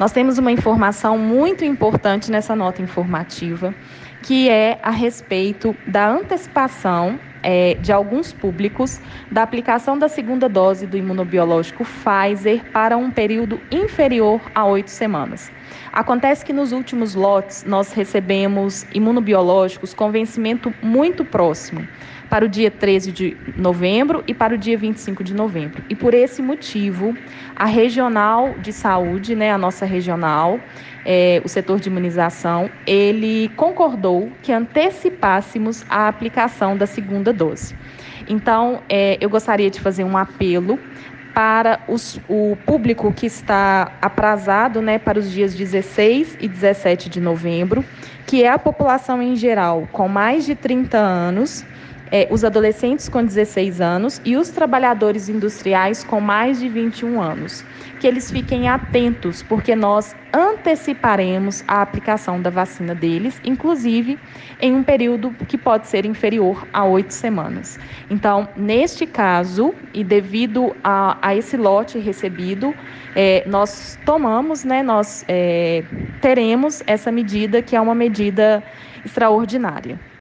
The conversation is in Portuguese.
Nós temos uma informação muito importante nessa nota informativa, que é a respeito da antecipação de alguns públicos da aplicação da segunda dose do imunobiológico Pfizer para um período inferior a 8 semanas. Acontece que nos últimos lotes nós recebemos imunobiológicos com vencimento muito próximo, para o dia 13 de novembro e para o dia 25 de novembro. E por esse motivo, a regional de saúde, a nossa regional, o setor de imunização, ele concordou que antecipássemos a aplicação da segunda dose. Então, eu gostaria de fazer um apelo para o público que está aprazado, para os dias 16 e 17 de novembro, que é a população em geral com mais de 30 anos, os adolescentes com 16 anos e os trabalhadores industriais com mais de 21 anos. Que eles fiquem atentos, porque nós anteciparemos a aplicação da vacina deles, inclusive em um período que pode ser inferior a 8 semanas. Então, neste caso, e devido a esse lote recebido, nós tomamos, nós teremos essa medida, que é uma medida extraordinária.